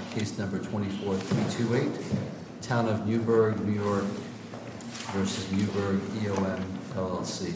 case number 24328, Town of Newburgh, New York versus Newburgh EOM LLC.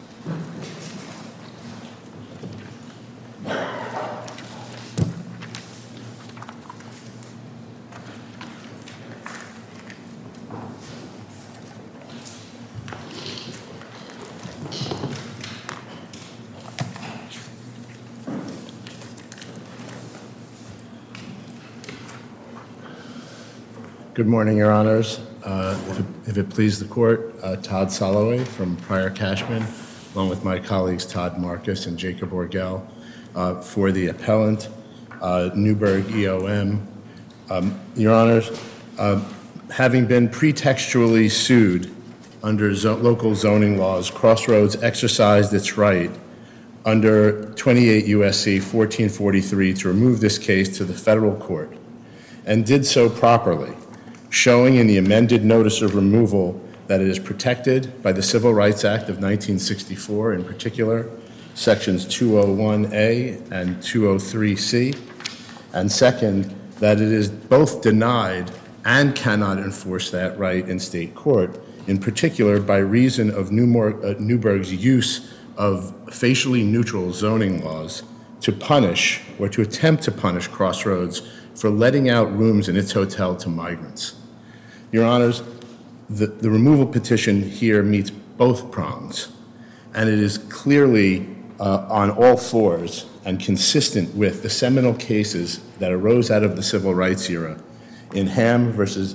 Good morning, Your Honors. If it please the court, Todd Soloway from Pryor Cashman, along with my colleagues Todd Marcus and Jacob Orgel, for the appellant, Newburgh EOM. Your Honors, having been pretextually sued under local zoning laws, Crossroads exercised its right under 28 U.S.C. 1443 to remove this case to the federal court, and did so properly, showing in the amended notice of removal that it is protected by the Civil Rights Act of 1964, in particular, sections 201A and 203C, and second, that it is both denied and cannot enforce that right in state court, in particular by reason of Newburgh's use of facially neutral zoning laws to punish or to attempt to punish Crossroads for letting out rooms in its hotel to migrants. Your Honors, the removal petition here meets both prongs, and it is clearly on all fours and consistent with the seminal cases that arose out of the civil rights era in Ham versus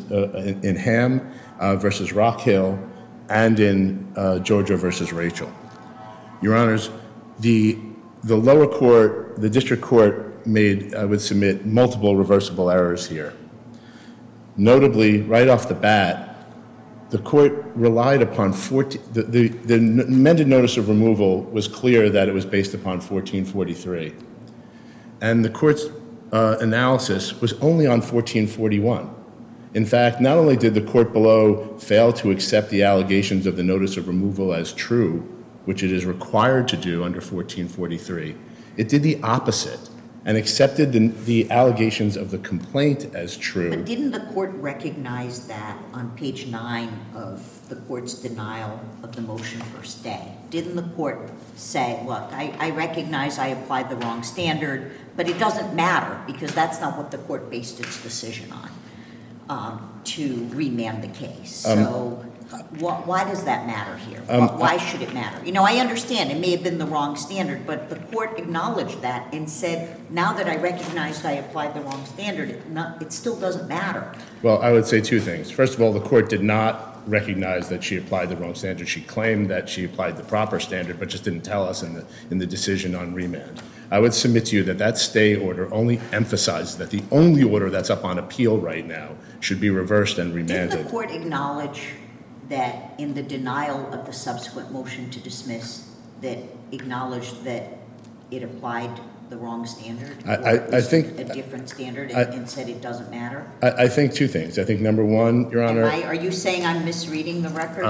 Rock Hill and in Georgia versus Rachel. Your Honors, the lower court, the district court made, I would submit, multiple reversible errors here. Notably, right off the bat, the court relied upon the amended notice of removal was clear that it was based upon 1443. And the court's analysis was only on 1441. In fact, not only did the court below fail to accept the allegations of the notice of removal as true, which it is required to do under 1443, it did the opposite and accepted the allegations of the complaint as true. But didn't the court recognize that on page 9 of the court's denial of the motion for stay? Didn't the court say, look, I recognize I applied the wrong standard, but it doesn't matter because that's not what the court based its decision on, to remand the case. So why does that matter here? Why should it matter? You know, I understand it may have been the wrong standard, but the court acknowledged that and said, now that I recognized I applied the wrong standard, it still doesn't matter. Well, I would say two things. First of all, the court did not recognize that she applied the wrong standard. She claimed that she applied the proper standard, but just didn't tell us in the decision on remand. I would submit to you that that stay order only emphasizes that the only order that's up on appeal right now should be reversed and remanded. Didn't the court acknowledge that in the denial of the subsequent motion to dismiss, that acknowledged that it applied the wrong standard? I think a different standard and said it doesn't matter? I think two things. I think number one, Your Honor. Are you saying I'm misreading the record?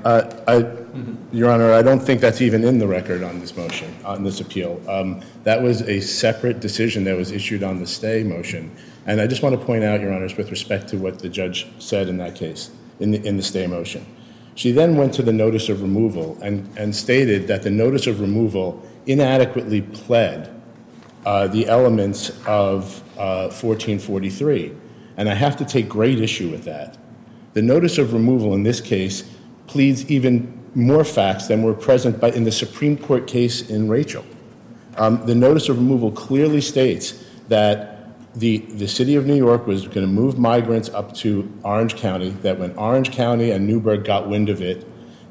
Your Honor, I don't think that's even in the record on this motion, on this appeal. That was a separate decision that was issued on the stay motion. And I just want to point out, Your Honors, with respect to what the judge said in that case, in the stay motion. She then went to the notice of removal and stated that the notice of removal inadequately pled the elements of 1443. And I have to take great issue with that. The notice of removal in this case pleads even more facts than were present in the Supreme Court case in Rachel. The notice of removal clearly states that the city of New York was going to move migrants up to Orange County, that when Orange County and Newburgh got wind of it,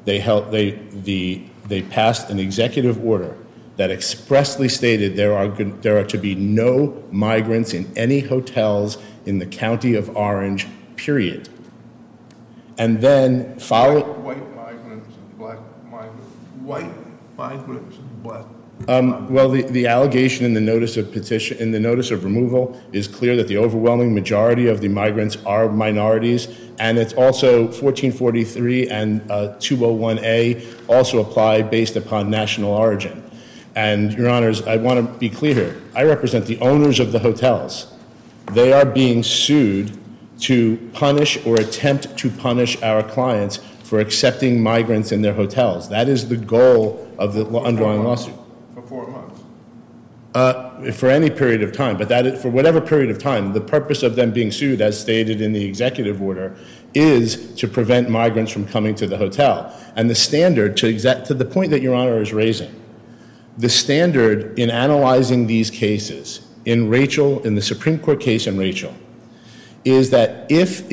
they passed an executive order that expressly stated there are to be no migrants in any hotels in the county of Orange, period. And then follow white migrants and black migrants. White migrants and black. Well, the allegation in the notice of petition, in the notice of removal, is clear that the overwhelming majority of the migrants are minorities, and it's also 1443 and 201A also apply based upon national origin. And, Your Honors, I want to be clear here. I represent the owners of the hotels. They are being sued to punish or attempt to punish our clients for accepting migrants in their hotels. That is the goal of the underlying lawsuit. For 4 months. For any period of time, but that is, for whatever period of time, the purpose of them being sued, as stated in the executive order, is to prevent migrants from coming to the hotel. And the standard, to the point that Your Honor is raising, the standard in analyzing these cases, in the Supreme Court case in Rachel, is that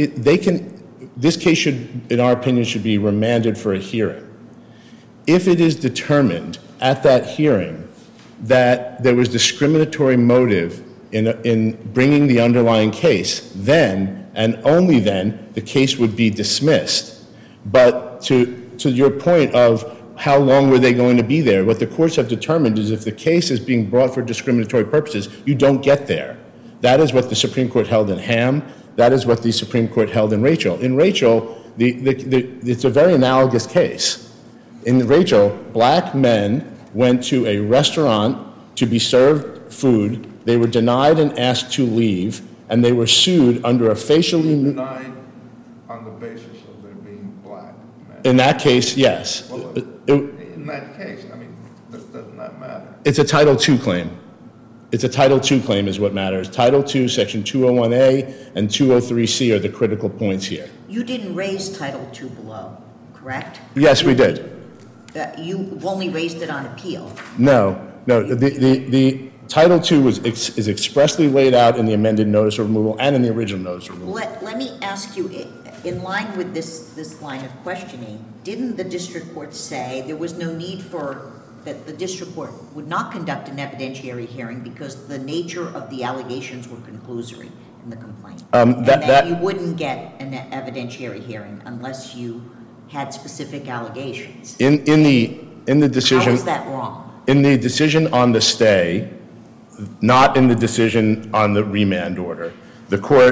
this case should, in our opinion, should be remanded for a hearing. If it is determined at that hearing that there was discriminatory motive in bringing the underlying case, then, and only then, the case would be dismissed. But to your point of how long were they going to be there, what the courts have determined is if the case is being brought for discriminatory purposes, you don't get there. That is what the Supreme Court held in Ham. That is what the Supreme Court held in Rachel. In Rachel, it's a very analogous case. In Rachel, black men went to a restaurant to be served food. They were denied and asked to leave, and they were sued under a facially... Denied on the basis of their being black men. In that case, yes. Well, in that case, I mean, doesn't that matter? It's a Title II claim. It's a Title II claim is what matters. Title II, Section 201A and 203C are the critical points here. You didn't raise Title II below, correct? Yes, we did. You only raised it on appeal. No. The Title II is expressly laid out in the amended notice of removal and in the original notice of removal. Let me ask you, in line with this line of questioning, didn't the district court say there was no need that the district court would not conduct an evidentiary hearing because the nature of the allegations were conclusory in the complaint? And that you wouldn't get an evidentiary hearing unless you had specific allegations. In the decision... How is that wrong? In the decision on the stay, not in the decision on the remand order, the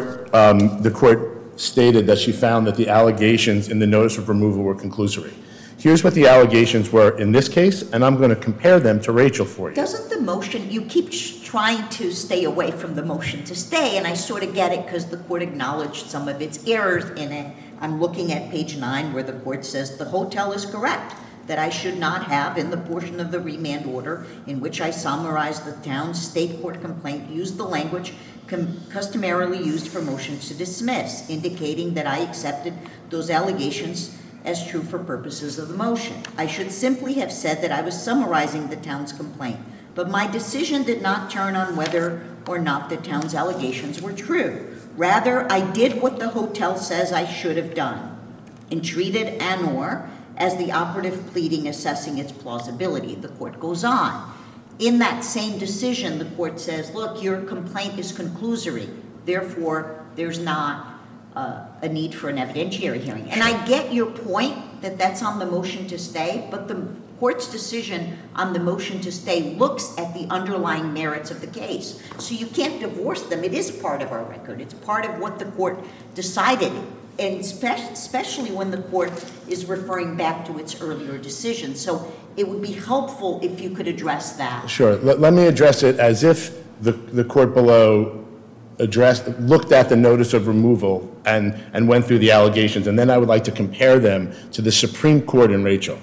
court stated that she found that the allegations in the notice of removal were conclusory. Here's what the allegations were in this case, and I'm going to compare them to Rachel for you. Doesn't the motion, you keep trying to stay away from the motion to stay, and I sort of get it because the court acknowledged some of its errors in it. I'm looking at page 9 where the court says the hotel is correct, that I should not have, in the portion of the remand order in which I summarized the town's state court complaint, used the language customarily used for motions to dismiss, indicating that I accepted those allegations as true for purposes of the motion. I should simply have said that I was summarizing the town's complaint, but my decision did not turn on whether or not the town's allegations were true. Rather, I did what the hotel says I should have done, and treated an-or as the operative pleading assessing its plausibility. The court goes on. In that same decision, the court says, look, your complaint is conclusory, therefore there's not a need for an evidentiary hearing. And I get your point that that's on the motion to stay, but the court's decision on the motion to stay looks at the underlying merits of the case. So you can't divorce them. It is part of our record. It's part of what the court decided, and especially when the court is referring back to its earlier decision. So it would be helpful if you could address that. Sure. Let me address it as if the court below looked at the notice of removal and went through the allegations, and then I would like to compare them to the Supreme Court in Rachel.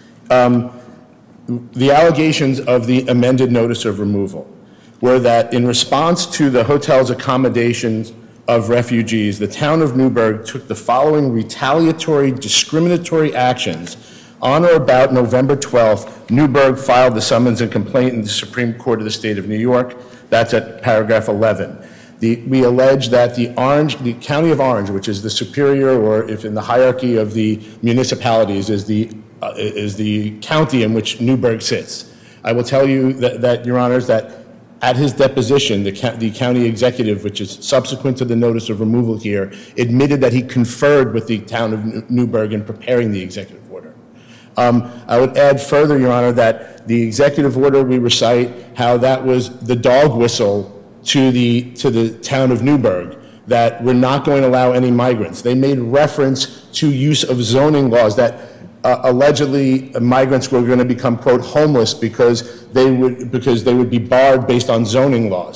The allegations of the amended notice of removal were that in response to the hotel's accommodations of refugees, the town of Newburgh took the following retaliatory, discriminatory actions. On or about November 12th, Newburgh filed the summons and complaint in the Supreme Court of the State of New York. That's at paragraph 11. We allege that the County of Orange, which is the superior, or if in the hierarchy of the municipalities, is the county in which Newburgh sits. I will tell you that Your Honors, that at his deposition, the county executive, which is subsequent to the notice of removal here, admitted that he conferred with the town of Newburgh in preparing the executive order. I would add further, Your Honor, that the executive order, we recite how that was the dog whistle to the town of Newburgh, that we're not going to allow any migrants. They made reference to use of zoning laws that allegedly migrants were going to become, quote, homeless because they would be barred based on zoning laws.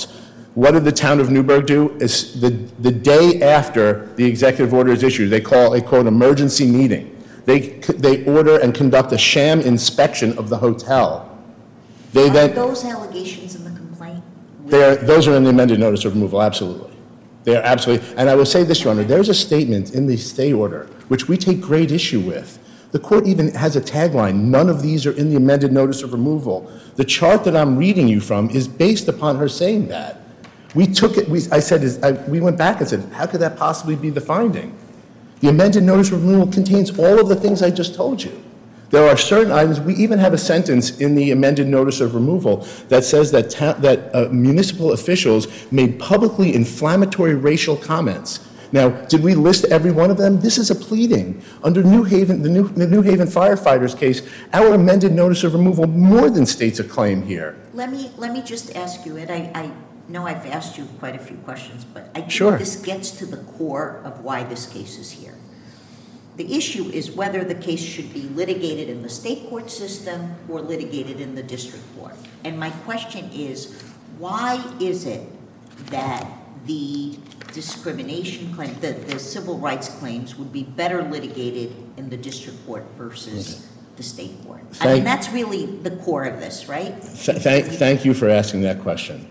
What did the town of Newburgh do? Is the day after the executive order is issued, they call a, quote, emergency meeting. They order and conduct a sham inspection of the hotel. They Are then, those allegations in the complaint? those are in the amended notice of removal, absolutely. They are absolutely, and I will say this, Your Honor, there's a statement in the stay order, which we take great issue with. The court even has a tagline, none of these are in the amended notice of removal. The chart that I'm reading you from is based upon her saying that. We took it, we went back and said, how could that possibly be the finding? The amended notice of removal contains all of the things I just told you. There are certain items, we even have a sentence in the amended notice of removal that says that municipal officials made publicly inflammatory racial comments. Now, did we list every one of them? This is a pleading. Under New Haven, the New Haven firefighters case, our amended notice of removal more than states a claim here. Let me just ask you, Ed, I know I've asked you quite a few questions, but I think Sure. this gets to the core of why this case is here. The issue is whether the case should be litigated in the state court system or litigated in the district court. And my question is, why is it that the discrimination claim, the civil rights claims would be better litigated in the district court versus the state court? I mean, that's really the core of this, right? Thank you for asking that question.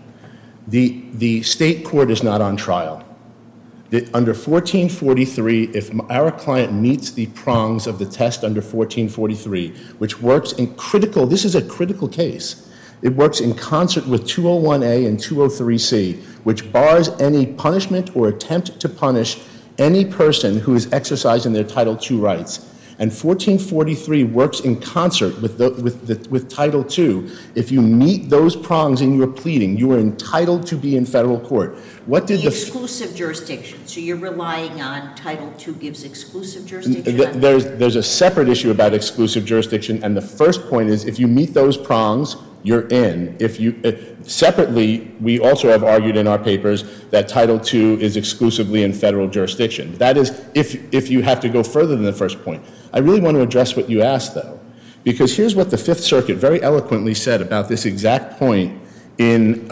The state court is not on trial. Under 1443, if our client meets the prongs of the test under 1443, which works in critical, this is a critical case. It works in concert with 201A and 203C, which bars any punishment or attempt to punish any person who is exercising their Title II rights. And 1443 works in concert with Title II. If you meet those prongs in your pleading, you are entitled to be in federal court. What did The exclusive jurisdiction, so you're relying on Title II gives exclusive jurisdiction? There's a separate issue about exclusive jurisdiction, and the first point is if you meet those prongs, you're in. If you separately, we also have argued in our papers that Title II is exclusively in federal jurisdiction. That is, if you have to go further than the first point. I really want to address what you asked, though, because here's what the Fifth Circuit very eloquently said about this exact point in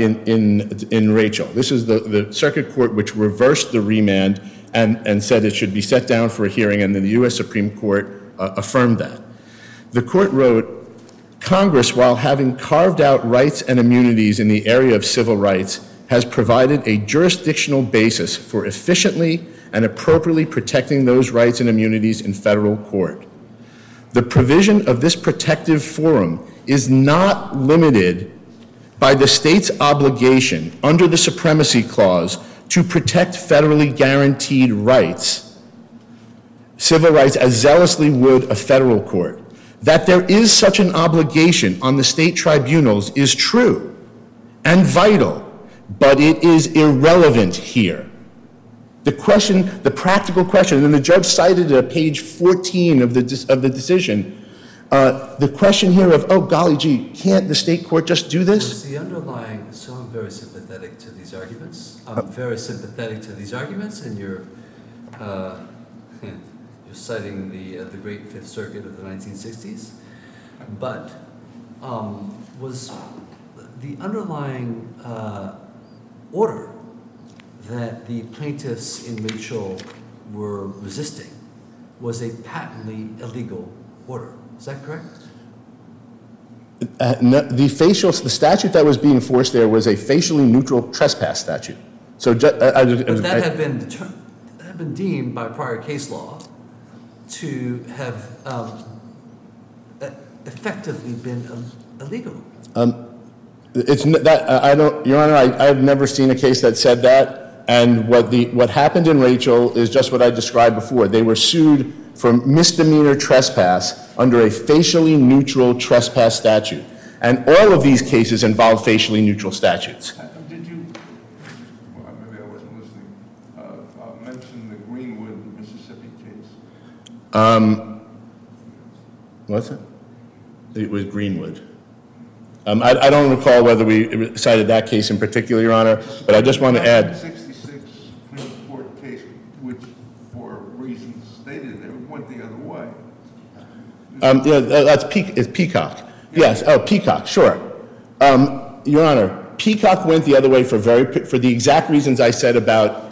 Rachel. This is the circuit court which reversed the remand and said it should be set down for a hearing, and then the U.S. Supreme Court affirmed that. The court wrote, Congress, while having carved out rights and immunities in the area of civil rights, has provided a jurisdictional basis for efficiently and appropriately protecting those rights and immunities in federal court. The provision of this protective forum is not limited by the state's obligation under the Supremacy Clause to protect federally guaranteed rights, civil rights, as zealously would a federal court. That there is such an obligation on the state tribunals is true and vital, but it is irrelevant here. The question, the practical question, and the judge cited at page 14 of the decision, the question here of, oh, golly gee, can't the state court just do this? Was the underlying, so I'm very sympathetic to these arguments. I'm very sympathetic to these arguments, and you're citing the great Fifth Circuit of the 1960s. But was the underlying order that the plaintiffs in Rachel were resisting was a patently illegal order? Is that correct? No, the statute that was being enforced there was a facially neutral trespass statute. So, but that had been deemed by prior case law to have effectively been illegal. It's that I don't, Your Honor. I've never seen a case that said that. And what happened in Rachel is just what I described before. They were sued for misdemeanor trespass under a facially neutral trespass statute. And all of these cases involve facially neutral statutes. Did you, well, maybe I wasn't listening, mention the Greenwood, Mississippi case? What's it? It was Greenwood. I don't recall whether we cited that case in particular, Your Honor, but I just want to add. 1966 Supreme Court case, which for reasons stated there, went the other way. Yeah, it's Peacock. Yes, Peacock, sure. Your Honor, Peacock went the other way for the exact reasons I said about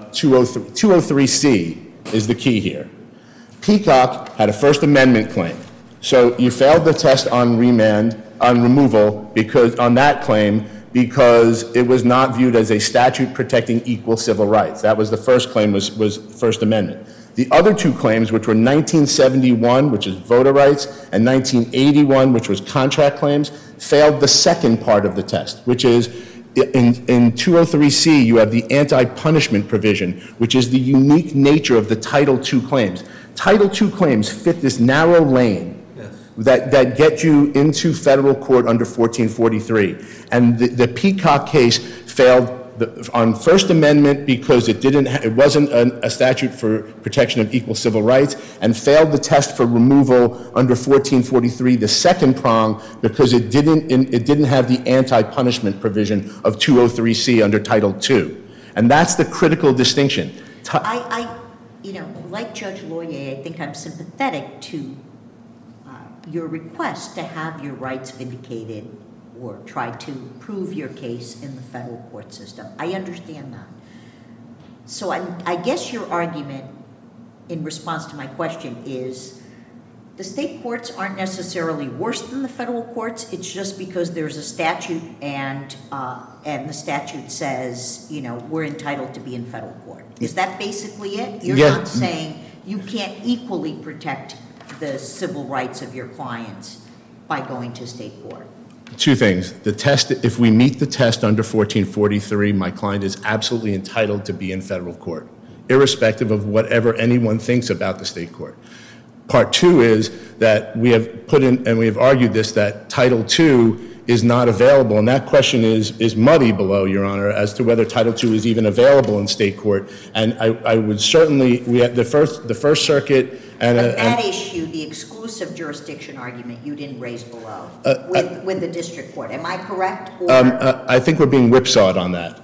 203C is the key here. Peacock had a First Amendment claim. So you failed the test on removal on that claim because it was not viewed as a statute protecting equal civil rights. That was the first claim, was First Amendment. The other two claims, which were 1971, which is voter rights, and 1981, which was contract claims, failed the second part of the test, which is in 203C, you have the anti-punishment provision, which is the unique nature of the Title II claims. Title II claims fit this narrow lane that get you into federal court under 1443. And the Peacock case failed on First Amendment because it wasn't a statute for protection of equal civil rights, and failed the test for removal under 1443, the second prong, because it didn't have the anti-punishment provision of 203C under Title II. And that's the critical distinction. Like Judge Loyer, I think I'm sympathetic to your request to have your rights vindicated or try to prove your case in the federal court system. I understand that. So I guess your argument in response to my question is the state courts aren't necessarily worse than the federal courts. It's just because there's a statute and the statute says, we're entitled to be in federal court. Is that basically it? You're not saying you can't equally protect the civil rights of your clients by going to state court? Two things. The test, if we meet the test under 1443, my client is absolutely entitled to be in federal court, irrespective of whatever anyone thinks about the state court. Part two is that we have put in, and we have argued this, that Title II is not available, and that question is muddy below, Your Honor, as to whether Title II is even available in state court. And I would certainly, we had the First Circuit and that issue, the exclusive jurisdiction argument, you didn't raise below with the district court. Am I correct? I think we're being whipsawed on that.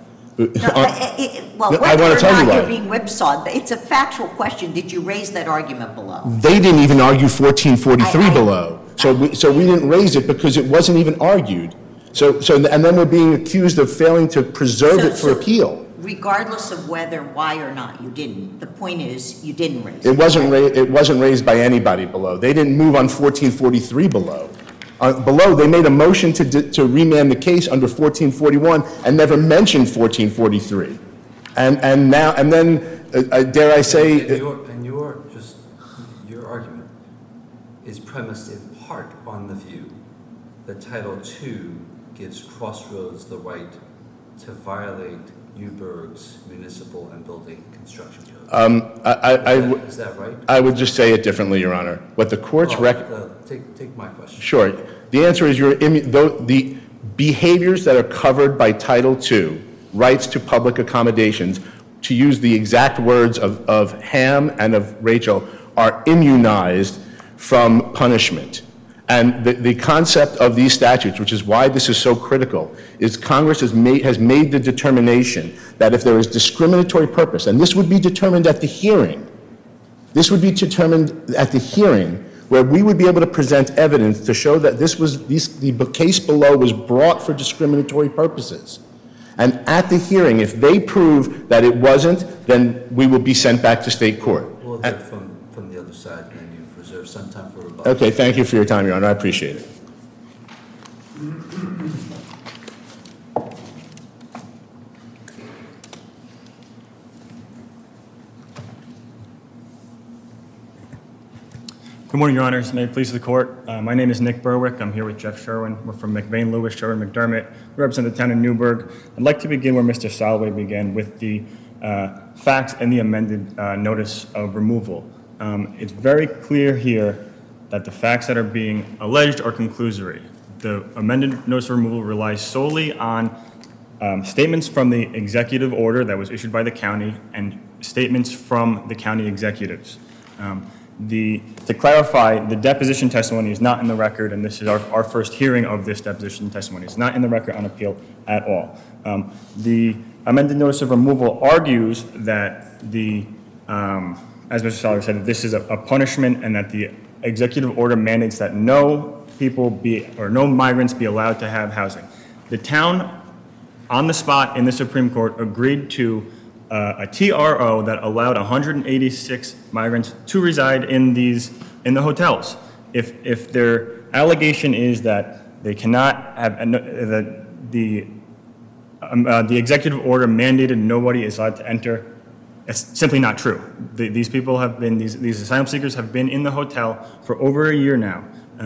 I want to tell you why. You're being whipsawed. It's a factual question. Did you raise that argument below? They didn't even argue 1443 below. So we didn't raise it because it wasn't even argued. And then we're being accused of failing to preserve it for appeal. Regardless of why or not you didn't, the point is you didn't raise it. It wasn't raised by anybody below. They didn't move on 1443 below. Below, they made a motion to remand the case under 1441 and never mentioned 1443. And then, dare I say... Your argument is premised in part on the view that Title II gives Crossroads the right to violate Newburgh's municipal and building construction code. Is that right? I would just say it differently, Your Honor. What the courts take my question. Sure. The answer is the behaviors that are covered by Title II, rights to public accommodations, to use the exact words of Ham and of Rachel, are immunized from punishment. And the concept of these statutes, which is why this is so critical, is Congress has made the determination that if there is discriminatory purpose, and this would be determined at the hearing, where we would be able to present evidence to show that the case below was brought for discriminatory purposes. And at the hearing, if they prove that it wasn't, then we will be sent back to state court. We'll hear from the other side, and then you've reserved some time for rebuttal. Okay, thank you for your time, Your Honor. I appreciate it. Good morning, Your Honors. May it please the Court. My name is Nick Berwick. I'm here with Jeff Sherwin. We're from McVeigh, Lewis, Sherwin, McDermott. We represent the town of Newburgh. I'd like to begin where Mr. Soloway began, with the facts and the amended notice of removal. It's very clear here that the facts that are being alleged are conclusory. The amended notice of removal relies solely on statements from the executive order that was issued by the county and statements from the county executives. To clarify, the deposition testimony is not in the record, and this is our first hearing of this deposition testimony. It's not in the record on appeal at all. The amended notice of removal argues that as Mr. Soloway said, this is a punishment, and that the executive order mandates that no migrants be allowed to have housing. The town on the spot in the Supreme Court, agreed to a TRO that allowed 186 migrants to reside in the hotels. If their allegation is that they cannot have, that the executive order mandated nobody is allowed to enter, it's simply not true. These people have been, these asylum seekers have been in the hotel for over a year now.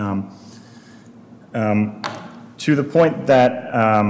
To the point that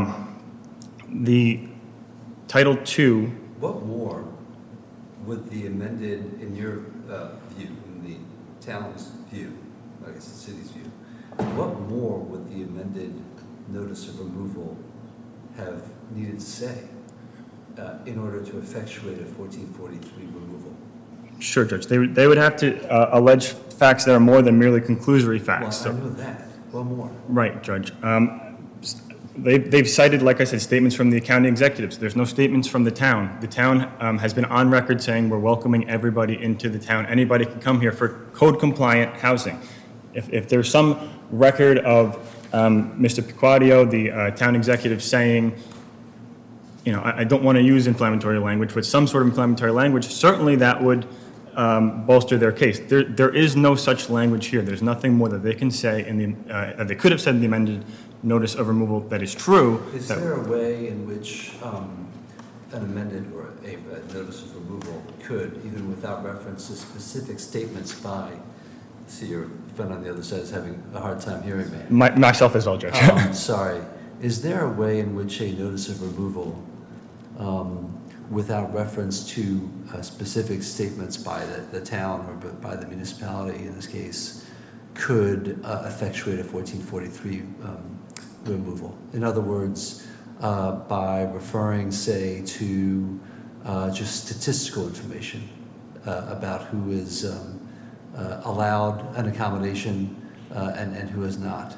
the Title II. What more would the amended, in your view, in the town's view, I guess the city's view, what more would the amended notice of removal have needed to say in order to effectuate a 1443 removal? Sure, Judge. They would have to allege facts that are more than merely conclusory facts. Well, I know that. What more? Right, Judge. They've cited, like I said, statements from the county executives. There's no statements from the town. The town has been on record saying we're welcoming everybody into the town. Anybody can come here for code-compliant housing. If there's some record of Mr. Piquadio, the town executive, saying, you know, I don't want to use inflammatory language, but some sort of inflammatory language, certainly that would bolster their case. There is no such language here. There's nothing more that they can say in the that they could have said in the amended notice of removal that is true. Is there a way in which an amended or a notice of removal could, even without reference to specific statements by, see your friend on the other side is having a hard time hearing me. Myself as well, Judge. Sorry. Is there a way in which a notice of removal, without reference to specific statements by the town or by the municipality in this case, could effectuate a 1443 removal? In other words, by referring, say, to just statistical information about who is allowed an accommodation and who is not.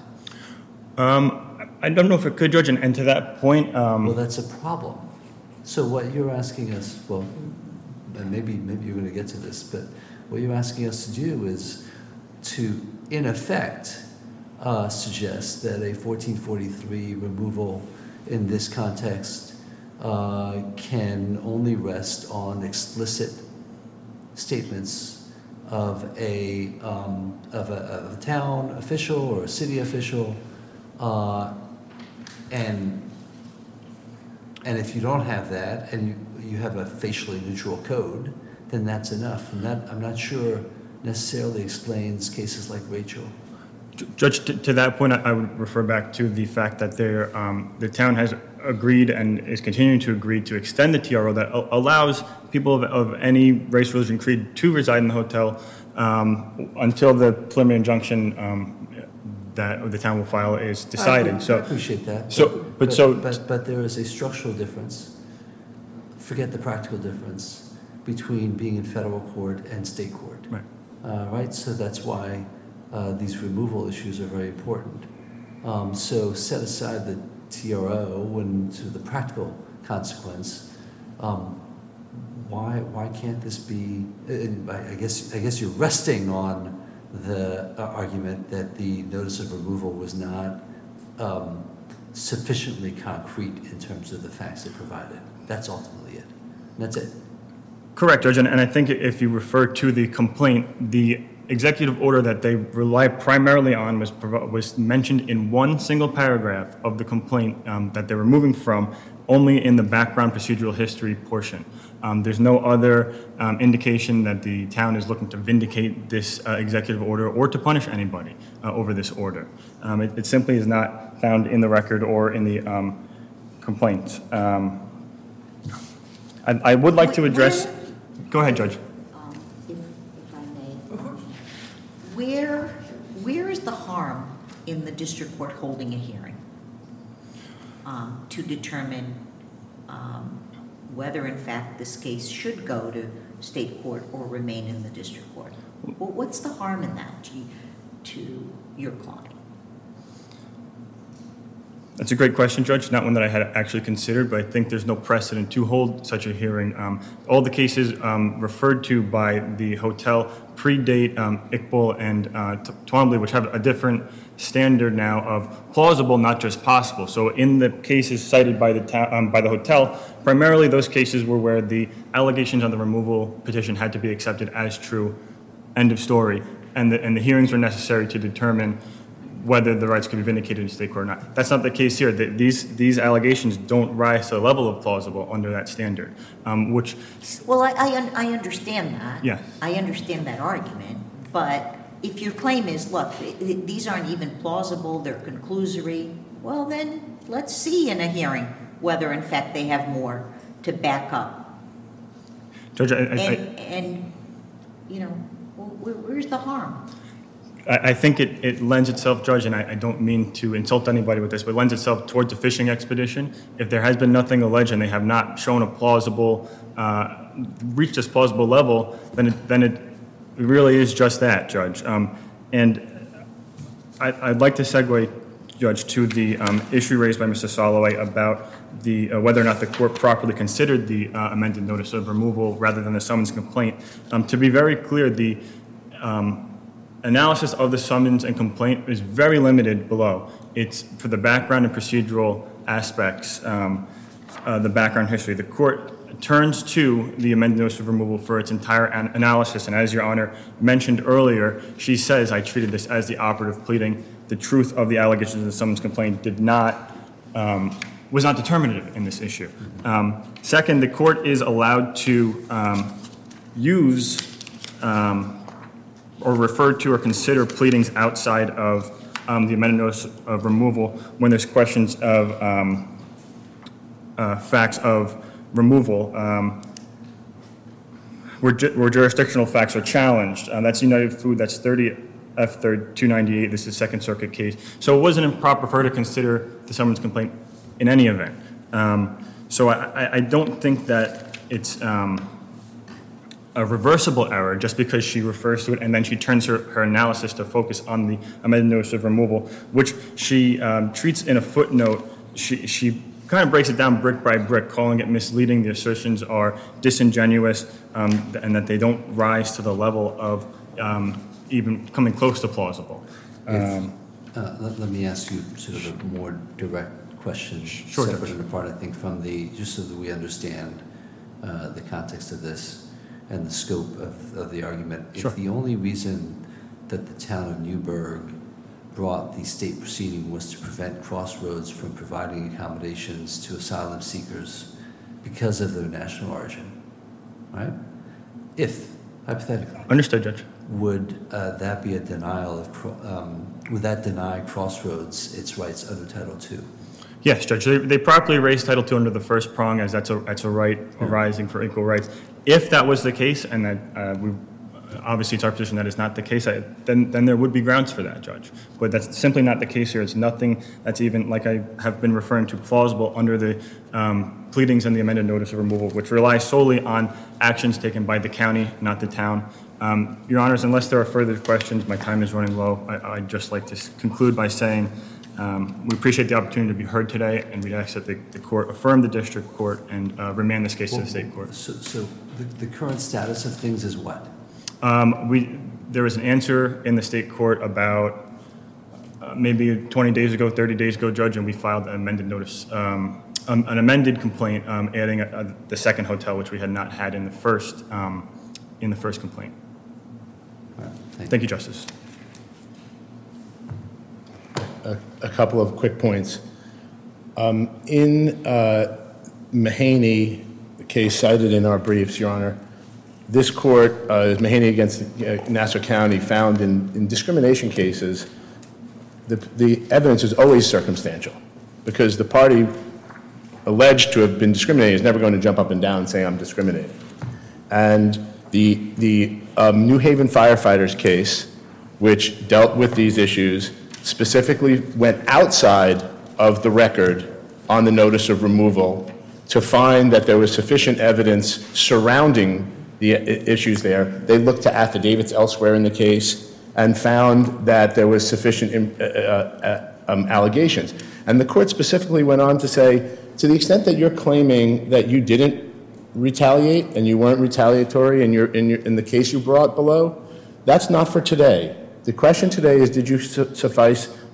I don't know if it could, Judge, and to that point. Well, that's a problem. So what you're asking us, well, and maybe you're going to get to this, but what you're asking us to do is to, in effect, suggest that a 1443 removal in this context can only rest on explicit statements of a town official or a city official, and if you don't have that and you have a facially neutral code, then that's enough. And that, I'm not sure, necessarily explains cases like Rachel. Judge, to that point, I would refer back to the fact that the town has agreed and is continuing to agree to extend the TRO that allows people of any race, religion, creed to reside in the hotel until the preliminary injunction that the town will file is decided. I appreciate that. But there is a structural difference. Forget the practical difference between being in federal court and state court. Right. Right. So that's why these removal issues are very important. So set aside the TRO and to the practical consequence. Why can't this be? I guess you're resting on the argument that the notice of removal was not sufficiently concrete in terms of the facts it provided. That's ultimately it. And that's it. Correct, Judge. And I think if you refer to the complaint, the executive order that they rely primarily on was mentioned in one single paragraph of the complaint that they were moving from, only in the background procedural history portion. There's no other indication that the town is looking to vindicate this executive order or to punish anybody over this order. It simply is not found in the record or in the complaint. I would like to address... Go ahead, Judge. If I may. Where is the harm in the district court holding a hearing to determine whether, in fact, this case should go to state court or remain in the district court? What's the harm in that to your client? That's a great question, Judge. Not one that I had actually considered, but I think there's no precedent to hold such a hearing. All the cases referred to by the hotel predate Iqbal and Twombly, which have a different standard now of plausible, not just possible. So in the cases cited by the hotel, primarily those cases were where the allegations on the removal petition had to be accepted as true, end of story, and the hearings were necessary to determine whether the rights could be vindicated in state court or not. That's not the case here. These allegations don't rise to the level of plausible under that standard, which... Well, I understand that. Yes. I understand that argument, but if your claim is, look, these aren't even plausible, they're conclusory, well then, let's see in a hearing whether in fact they have more to back up. Judge, And you know, where's the harm? I think it lends itself, Judge, and I don't mean to insult anybody with this, but it lends itself towards a fishing expedition. If there has been nothing alleged and they have not shown a plausible, reached this plausible level, then it really is just that, Judge. And I'd like to segue, Judge, to the issue raised by Mr. Soloway about the whether or not the court properly considered the amended notice of removal rather than the summons complaint. To be very clear, the analysis of the summons and complaint is very limited below. It's for the background and procedural aspects, the background history. The court turns to the amended notice of removal for its entire analysis, and as Your Honor mentioned earlier, she says, I treated this as the operative pleading. The truth of the allegations of the summons complaint was not determinative in this issue. Second, the court is allowed to use or refer to or consider pleadings outside of the amended notice of removal when there's questions of facts of removal where jurisdictional facts are challenged. That's United Food, that's 30 F. 3rd 298, this is Second Circuit case. So it wasn't improper for her to consider the summons complaint in any event. So I don't think that it's a reversible error just because she refers to it and then she turns her analysis to focus on the amended notice of removal, which she treats in a footnote. She kind of breaks it down brick by brick, calling it misleading. The assertions are disingenuous and that they don't rise to the level of even coming close to plausible. Let me ask you sort of a more direct question, Sure, separate and apart, I think, from just so that we understand the context of this and the scope of the argument. Sure. If the only reason that the town of Newburgh brought the state proceeding was to prevent Crossroads from providing accommodations to asylum seekers because of their national origin, right? If, hypothetically. Understood, Judge. Would that be a denial of, would that deny Crossroads its rights under Title II? Yes, Judge. They properly raised Title II under the first prong as that's a right arising for equal rights. If that was the case, and that obviously it's our position that is not the case, then there would be grounds for that, Judge. But that's simply not the case here. It's nothing that's even, like I have been referring to, plausible under the pleadings and the amended notice of removal, which relies solely on actions taken by the county, not the town. Your Honors, unless there are further questions, my time is running low. I'd just like to conclude by saying we appreciate the opportunity to be heard today, and we'd ask that the court affirm the district court and remand this case to the state court. So the current status of things is what? There was an answer in the state court about maybe 20 days ago, 30 days ago, Judge, and we filed an amended notice, an amended complaint adding the second hotel, which we had not had in the first complaint. Right, Thank you, Justice. A couple of quick points. In Mahaney, the case cited in our briefs, Your Honor, this court, Mahaney against Nassau County, found in discrimination cases, the evidence is always circumstantial because the party alleged to have been discriminated is never going to jump up and down and say, I'm discriminated. And the New Haven firefighters case, which dealt with these issues, specifically went outside of the record on the notice of removal to find that there was sufficient evidence surrounding the issues there. They looked to affidavits elsewhere in the case and found that there was sufficient allegations. And the court specifically went on to say, to the extent that you're claiming that you didn't retaliate and you weren't retaliatory in the case you brought below, that's not for today. The question today is, did you suffice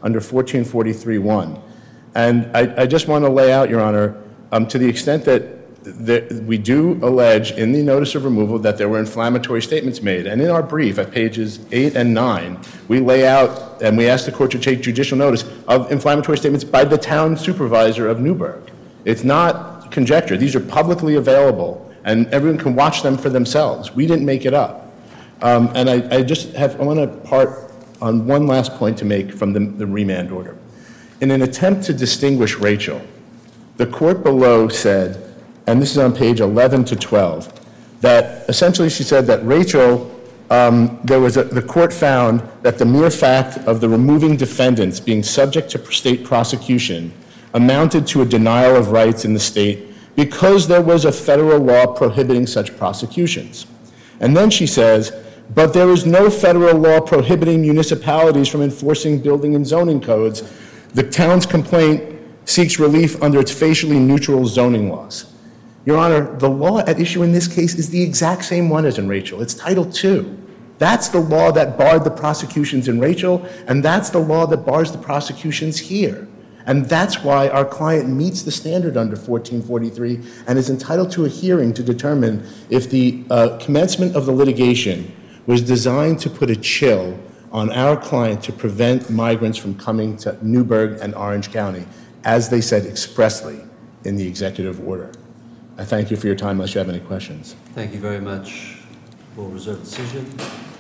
under 1443(1). And I just want to lay out, Your Honor, to the extent that we do allege in the notice of removal that there were inflammatory statements made. And in our brief at pages 8 and 9, we lay out and we ask the court to take judicial notice of inflammatory statements by the town supervisor of Newburgh. It's not conjecture. These are publicly available, and everyone can watch them for themselves. We didn't make it up. And I want to part on one last point to make from the remand order. In an attempt to distinguish Rachel, the court below said, and this is on page 11 to 12, that essentially she said that Rachel, the court found that the mere fact of the removing defendants being subject to state prosecution amounted to a denial of rights in the state because there was a federal law prohibiting such prosecutions. And then she says, but there is no federal law prohibiting municipalities from enforcing building and zoning codes. The town's complaint seeks relief under its facially neutral zoning laws. Your Honor, the law at issue in this case is the exact same one as in Rachel. It's Title II. That's the law that barred the prosecutions in Rachel, and that's the law that bars the prosecutions here. And that's why our client meets the standard under 1443 and is entitled to a hearing to determine if the commencement of the litigation was designed to put a chill on our client to prevent migrants from coming to Newburgh and Orange County, as they said expressly in the executive order. I thank you for your time unless you have any questions. Thank you very much. We'll reserve decision.